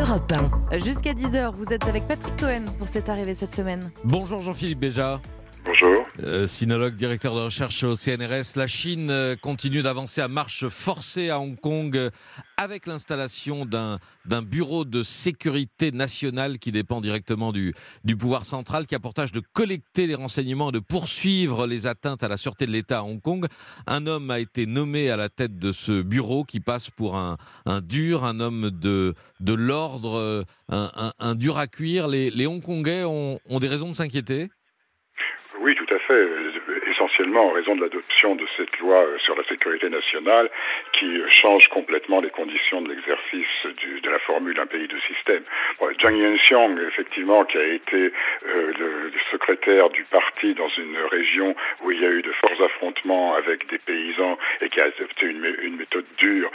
Europe 1. Jusqu'à 10h, vous êtes avec Patrick Cohen pour cette arrivée cette semaine. Bonjour Jean-Philippe Béja. Bonjour. Sinologue, directeur de recherche au CNRS. La Chine continue d'avancer à marche forcée à Hong Kong avec l'installation d'un bureau de sécurité nationale qui dépend directement du pouvoir central, qui a pour tâche de collecter les renseignements et de poursuivre les atteintes à la sûreté de l'État à Hong Kong. Un homme a été nommé à la tête de ce bureau qui passe pour un dur, un homme de l'ordre, un dur à cuire. Les Hongkongais ont des raisons de s'inquiéter ? Oui, tout à fait. Essentiellement en raison de l'adoption de cette loi sur la sécurité nationale qui change complètement les conditions de l'exercice de la formule un pays, deux systèmes. Bon, Zhang Yanxiang, effectivement, qui a été le secrétaire du parti dans une région où il y a eu de forts affrontements avec des paysans et qui a adopté une méthode dure,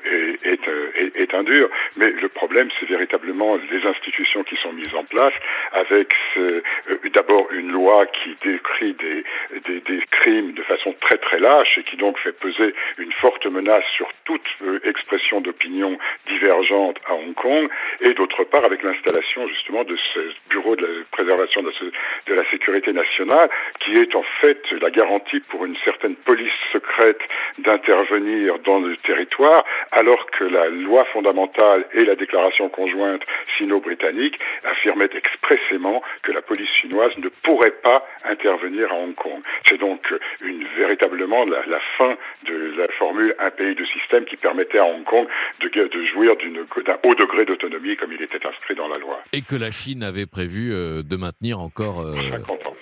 est un dur. Mais le problème, c'est véritablement les institutions qui sont mises en place avec d'abord une loi qui décrit des crimes de façon très très lâche et qui donc fait peser une forte menace sur toute expression d'opinion divergente à Hong Kong, et d'autre part avec l'installation justement de ce bureau de la préservation de la sécurité nationale qui est en fait la garantie pour une certaine police secrète d'intervenir dans le territoire, alors que la loi fondamentale et la déclaration conjointe sino-britannique affirmaient expressément que la police chinoise ne pourrait pas intervenir à Hong Kong. C'est donc véritablement la fin de la formule un pays, deux systèmes qui permettait à Hong Kong de jouir d'un haut degré d'autonomie comme il était inscrit dans la loi. Et que la Chine avait prévu de maintenir encore 50 ans.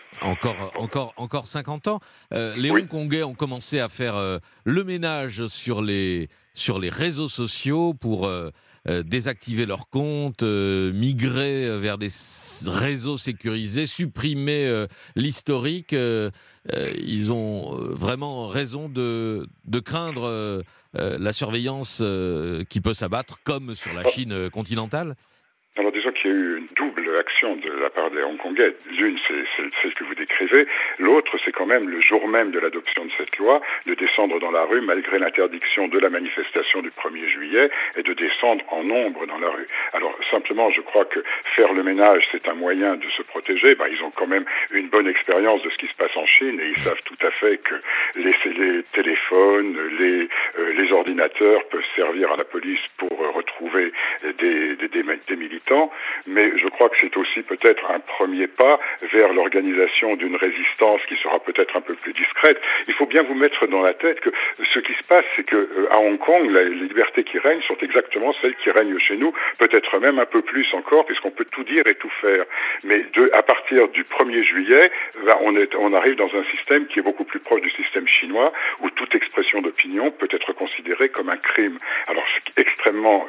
Encore 50 ans. Les Oui. Hongkongais ont commencé à faire le ménage sur les réseaux sociaux pour désactiver leurs comptes, migrer vers des réseaux sécurisés, supprimer l'historique. Ils ont vraiment raison de craindre la surveillance qui peut s'abattre, comme sur la Chine continentale. Alors disons qu'il y a eu une double action de la part des Hongkongais. L'une, c'est celle que vous décrivez. L'autre, c'est quand même le jour même de l'adoption de cette loi, de descendre dans la rue malgré l'interdiction de la manifestation du 1er juillet et de descendre en nombre dans la rue. Alors simplement, je crois que faire le ménage, c'est un moyen de se protéger. Ils ont quand même une bonne expérience de ce qui se passe en Chine et ils savent tout à fait que les téléphones, les ordinateurs peuvent servir à la police pour retrouver des militants, mais je crois que c'est aussi peut-être un premier pas vers l'organisation d'une résistance qui sera peut-être un peu plus discrète. Il faut bien vous mettre dans la tête que ce qui se passe, c'est que à Hong Kong, les libertés qui règnent sont exactement celles qui règnent chez nous, peut-être même un peu plus encore, puisqu'on peut tout dire et tout faire. Mais à partir du 1er juillet, on arrive dans un système qui est beaucoup plus proche du système chinois, où toute expression d'opinion peut être considérée comme un crime. Alors c'est extrêmement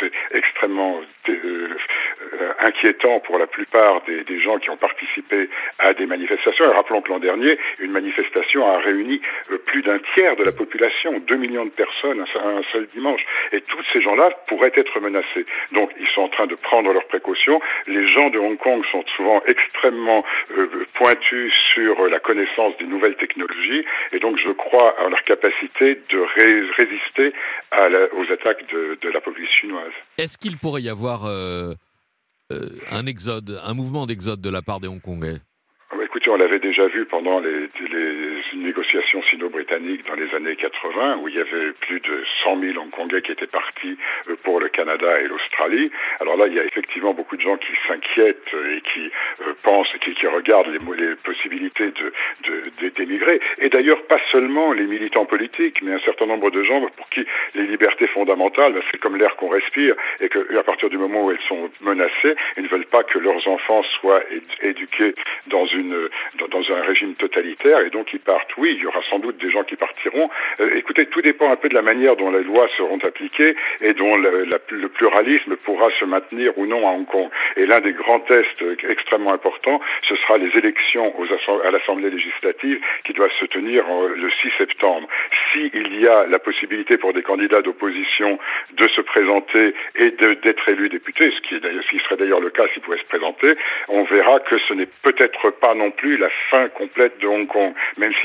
inquiétant pour la plupart des gens qui ont participé à des manifestations. Et rappelons que l'an dernier, une manifestation a réuni plus d'un tiers de la population, 2 millions de personnes un seul dimanche. Et tous ces gens-là pourraient être menacés. Donc ils sont en train de prendre leurs précautions. Les gens de Hong Kong sont souvent extrêmement pointus sur la connaissance des nouvelles technologies. Et donc je crois à leur capacité de résister aux attaques de la police chinoise. Est-ce qu'il pourrait y avoir un exode, un mouvement d'exode de la part des Hongkongais ? Écoutez, on l'avait déjà vu pendant les négociations sino-britanniques dans les années 80, où il y avait plus de 100 000 Hongkongais qui étaient partis pour le Canada et l'Australie. Alors là, il y a effectivement beaucoup de gens qui s'inquiètent et qui pensent, qui regardent les possibilités d'émigrer. Et d'ailleurs, pas seulement les militants politiques, mais un certain nombre de gens pour qui les libertés fondamentales, c'est comme l'air qu'on respire, et qu'à partir du moment où elles sont menacées, ils ne veulent pas que leurs enfants soient éduqués dans un régime totalitaire, et donc ils partent. Oui, il y aura sans doute des gens qui partiront. Écoutez, tout dépend un peu de la manière dont les lois seront appliquées et dont le pluralisme pourra se maintenir ou non à Hong Kong. Et l'un des grands tests extrêmement importants, ce sera les élections à l'Assemblée législative qui doivent se tenir le 6 septembre. S'il y a la possibilité pour des candidats d'opposition de se présenter et d'être élus députés, ce qui serait d'ailleurs le cas s'ils pouvaient se présenter, on verra que ce n'est peut-être pas non plus la fin complète de Hong Kong, même si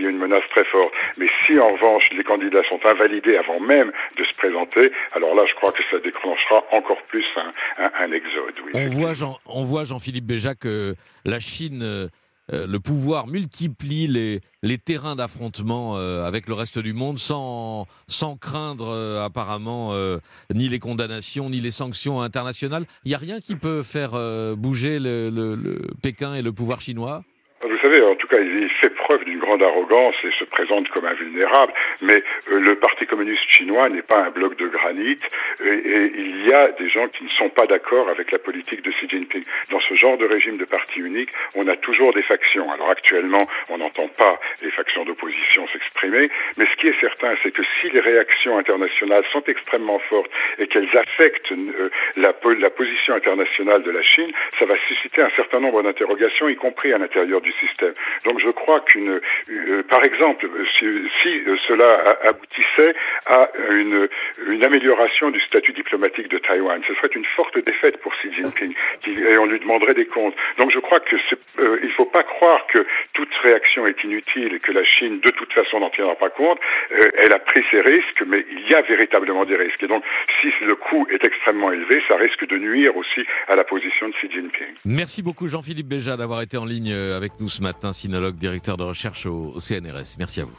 qu'il y a une menace très forte. Mais si en revanche les candidats sont invalidés avant même de se présenter, alors là je crois que ça déclenchera encore plus un exode. Oui, On voit Jean-Philippe Béja que la Chine, le pouvoir multiplie les terrains d'affrontement avec le reste du monde sans craindre apparemment ni les condamnations ni les sanctions internationales. Il n'y a rien qui peut faire bouger le Pékin et le pouvoir chinois ? Vous savez, en tout cas, il fait preuve d'une grande arrogance et se présente comme invulnérable, mais le Parti communiste chinois n'est pas un bloc de granit et il y a des gens qui ne sont pas d'accord avec la politique de Xi Jinping. Dans ce genre de régime de parti unique, on a toujours des factions. Alors actuellement, on n'entend pas les factions d'opposition s'exprimer, mais ce qui est certain, c'est que si les réactions internationales sont extrêmement fortes et qu'elles affectent la position internationale de la Chine, ça va susciter un certain nombre d'interrogations, y compris à l'intérieur du système. Donc je crois par exemple, si cela aboutissait à une amélioration du statut diplomatique de Taïwan, ce serait une forte défaite pour Xi Jinping et on lui demanderait des comptes. Donc je crois que il ne faut pas croire que toute réaction est inutile et que la Chine de toute façon n'en tiendra pas compte. Elle a pris ses risques, mais il y a véritablement des risques. Et donc si le coût est extrêmement élevé, ça risque de nuire aussi à la position de Xi Jinping. Merci beaucoup Jean-Philippe Béja d'avoir été en ligne avec nous ce matin, sinologue, directeur de recherche au CNRS. Merci à vous.